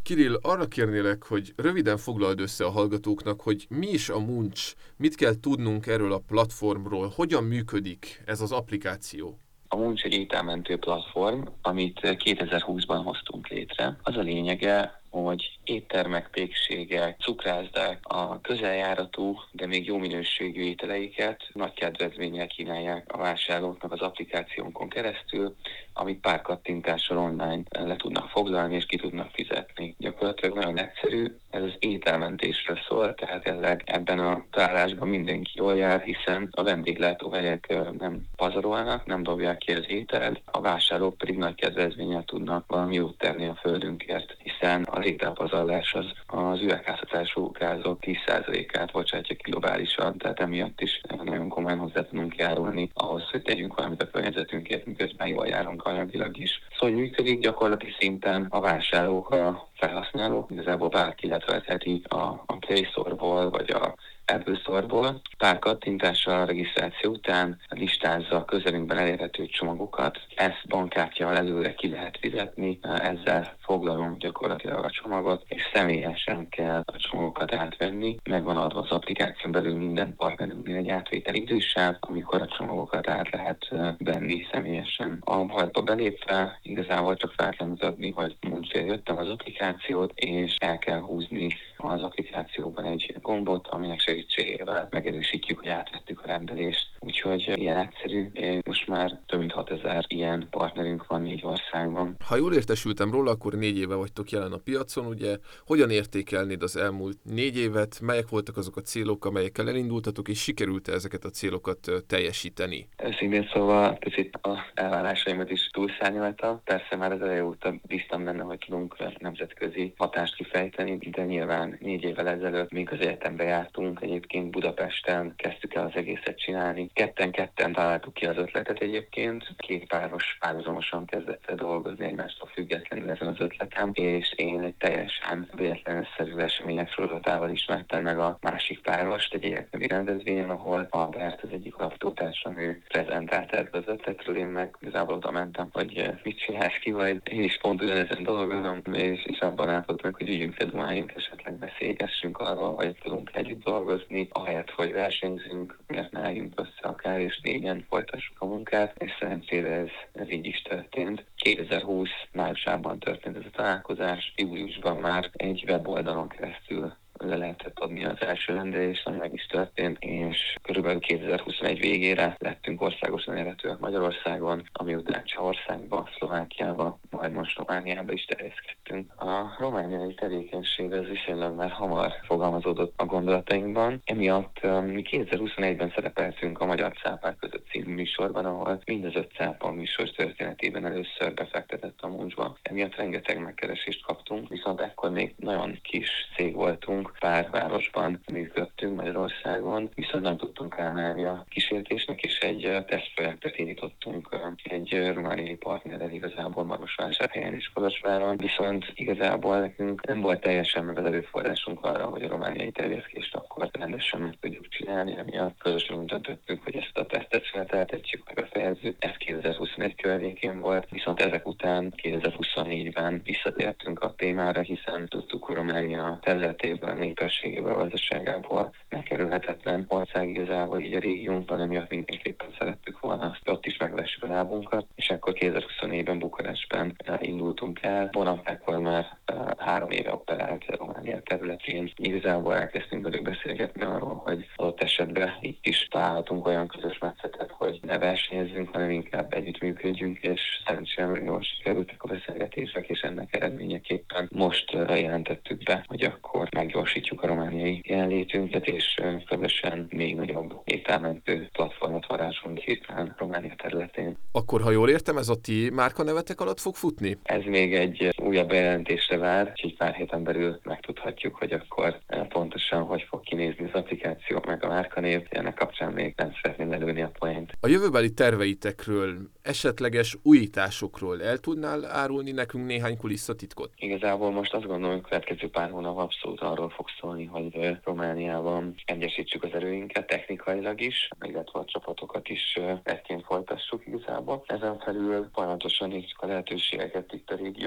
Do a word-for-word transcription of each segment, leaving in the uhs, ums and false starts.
Kirill, arra kérnélek, hogy röviden foglald össze a hallgatóknak, hogy mi is a Munch, mit kell tudnunk erről a platformról, hogyan működik ez az applikáció. A Munch egy ételmentő platform, amit kétezer-húszban hoztunk létre. Az a lényege, hogy éttermek, pékségek, cukrászdák a közeljáratú, de még jó minőségű ételeiket nagy kedvezménnyel kínálják a vásárlóknak az applikációnkon keresztül, amit pár kattintással online le tudnak foglalni és ki tudnak fizetni. Gyakorlatilag nagyon egyszerű, ez az ételmentésről szól, tehát tényleg ebben a találásban mindenki jól jár, hiszen a vendéglátóhelyek nem pazarolnak, nem dobják ki az ételt, a vásárlók pedig nagy kedvezménnyel tudnak valami jót tenni a földünkért, hiszen az ételpazarlás az az üvegházhatású gázok tíz százalékát bocsátja ki globálisan, tehát emiatt is nagyon komolyan hozzá tudunk járulni ahhoz, hogy tegyünk valamit a környezetünkért, miközben jól járunk anyagilag is. Szóval működik gyakorlati szinten a vásárlók, a felhasználók, igazából bárki letöltheti a, a Play Store-ból, vagy a Apple Store-ból. Pár kattintással a regisztráció után listázza a közelünkben elérhető csomagokat. Ezt bankkártyával előre ki lehet fizetni, ezzel foglalom gyakorlatilag a csomagot, és személyesen kell a csomagokat átvenni. Megvan adva az applikáción belül minden partnerünknél egy átvételi idősáv, amikor a csomagokat át lehet venni személyesen. A boltba belépve igazából csak fel kell mutatni, hogy Munchért jöttem az applikációt, és el kell húzni az applikációban egy gombot, aminek segítségével megerősítjük, hogy átvettük a rendelést. Úgyhogy ilyen egyszerű, most már több mint hatezer ilyen partnerünk van négy országban. Ha jól értesültem róla, akkor négy éve vagytok jelen a piacon, ugye hogyan értékelnéd az elmúlt négy évet, melyek voltak azok a célok, amelyekkel elindultatok, és sikerült-e ezeket a célokat teljesíteni? Őszintén szóval picit az elvárásaimat is túlszárnyaltam. Persze már az eleje óta bíztam benne, hogy tudunk nemzetközi hatást kifejteni, de nyilván négy évvel ezelőtt, még az egyetembe jártunk, egyébként Budapesten kezdtük el az egészet csinálni. Ketten-ketten találtuk ki az ötletet egyébként. Két páros párhuzamosan kezdett el dolgozni egymástól függetlenül ezen az ötletem, és én egy teljesen véletlenszerű események sorozatával ismertem meg a másik párost egy egyetemi rendezvényen, ahol Albert, az egyik alapítótársam, ő prezentált erről az ötletről, én meg igazából oda mentem, hogy mit csinálsz ki, vagy én is pont ugyanezen dolgozom, és, és abban álltott meg, hogy ügyünk fedumáljunk, esetleg beszélgessünk arról, hogy tudunk együtt dolgozni, ahelyett, hogy versenyzünk, mert ne álljunk össze akár, és négyen folytassuk a munkát, és szerencsére ez, ez így is történt. kétezer-húsz májusában történt ez a találkozás, júliusban már egy weboldalon keresztül le lehetett adni az első rendelést, ami meg is történt, és körülbelül kétezer-huszonegy végére lettünk országosan elérhetőek Magyarországon, ami után Csehországba, Szlovákiába, majd most Romániába is terjeszkedtünk. A romániai tevékenység az viszonylag már hamar fogalmazódott a gondolatainkban, emiatt mi kétezer-huszonegyben szerepeltünk a Magyar Cápák között című műsorban, ahol mind az öt cápa műsor történetében először befektetett a Munchba. Emiatt rengeteg megkeresést kaptunk, viszont ekkor még nagyon kis cég voltunk, pár városban működtünk Magyarországon, viszont nem tudtunk állni a kísértésnek, és egy tesztprojektet indítottunk egy romániai partnerrel igazából Marosvásárhelyen és Kolozsváron, viszont igazából nekünk nem volt teljesen meg az erőforrásunk arra, hogy a romániai terjesztést akkor rendesen meg tudjuk csinálni, emiatt közösen döntöttünk, hogy ezt a tesztet szüneteltetjük, meg befejezzük. Ez kétezer-huszonegy környékén volt, viszont ezek után kétezer-huszonnégyben visszatértünk a témára, hiszen tudtuk, hogy Románia területében, népességéből, gazdaságából megkerülhetetlen ország igazából így a régiónkban, emiatt mindenképpen szerettük volna azt, ott is megvessük a lábunkat, és akkor kétezer-huszonnégyben Bukarestben indultunk el. Bonap ekkor már uh, három éve operált Románia területén. Igazából elkezdtünk velük beszélgetni arról, hogy adott esetben itt is találhatunk olyan közös metszetet, hogy ne versenyezzünk, hanem inkább együttműködjünk, és szerencsére jól sikerültek a beszélgetések, és ennek eredményeképpen most uh, jelentettük be, hogy akkor meggyorsítjuk a romániai jelenlétünket, és közösen még nagyobb ételmentő platformot varázsolunk hirtelen Románia területén. Akkor, ha jól értem, ez a ti márkanevetek alatt fog futni? Ez még egy újabb bejelentésre vár, úgyhogy pár héten belül megtudhatjuk, hogy akkor pontosan hogy fog kinézni az applikáció, meg a márkanév. Ennek kapcsán még nem szeretném lelőni a poént. A jövőbeli terveitekről, esetleges újításokról el tudnál árulni nekünk néhány kulisszatitkot? Igazából most azt gondolom, hogy következő pár hónap abszolút arról fog szólni, hogy Romániában egyesítsük az erőinket technikailag is, illetve a csapatokat is ettként folytassuk igazából. Ezen felül folyamatosan nézzük a lehetőségeket itt a régióban, hogy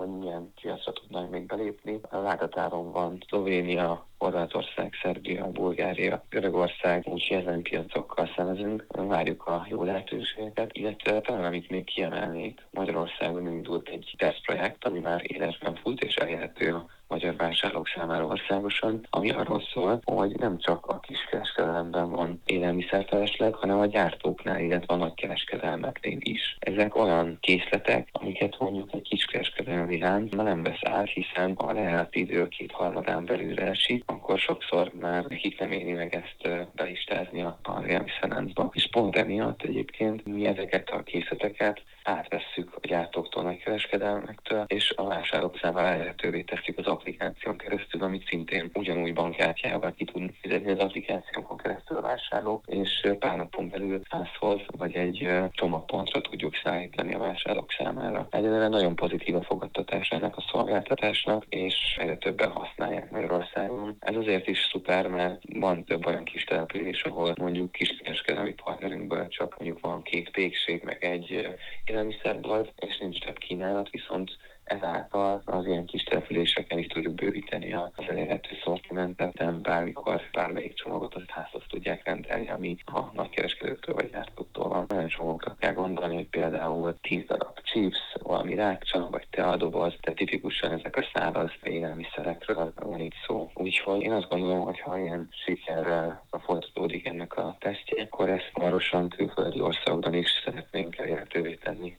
hogy milyen piacra tudnánk még belépni. A látatáron van Szlovénia, Horvátország, Szerbia, Bulgária, Görögország, úgyhogy ezen piacokkal szemezünk. Várjuk a jó lehetőségeket, illetve talán amit még kiemelnék, Magyarországon indult egy tesztprojekt, ami már élesben fut és elérhető a magyar vásárlók számára országosan, ami arról szól, hogy nem csak a kiskereskedelemben van élelmiszerfelesleg, hanem a gyártóknál, illetve a nagykereskedelmeknél is. Ezek olyan készletek, amiket mondjuk egy kiskereskedelmi lánc nem vesz át, hiszen a lejárati idő kétharmadán belül esik, akkor sokszor már nekik nem éri meg ezt belistázni az élelmiszerláncba. És pont emiatt egyébként mi ezeket a készleteket átvesszük a gyártóktól, nagykereskedelmektől, és a vásárlók számára elérhetővé tesszük az applikáción keresztül, amit szintén ugyanúgy bankkártyával ki tudunk fizetni az applikációnkon keresztül a vásárlók, és pár napon belül házhoz vagy egy csomagpontra tudjuk szállítani a vásárlók számára. Egyelőre nagyon pozitív a fogadtatás ennek a szolgáltatásnak, és egyre többen használják Magyarországon. Ez azért is szuper, mert van több olyan kis település, ahol mondjuk kiskereskedelmi partnerünkből csak mondjuk van két pékség, meg egy élelmiszerbolt, és nincs több kínálat, viszont ezáltal az ilyen kis településeken is tudjuk bővíteni az elérhető szortimentet, nem bármikor bármelyik csomagot azt házhoz tudják rendelni, ami a nagykereskedőktől vagy gyártóktól van. Nagyon csomagokra kell gondolni, hogy például tíz darab chips, valami rákcsa, vagy teadoboz, de tipikusan ezek a száraz élelmiszerekről van itt szó. Úgyhogy én azt gondolom, hogy ha ilyen sikerrel folytatódik ennek a tesztje, akkor ezt hamarosan külföldi országokban is szeretnénk elérhetővé tenni.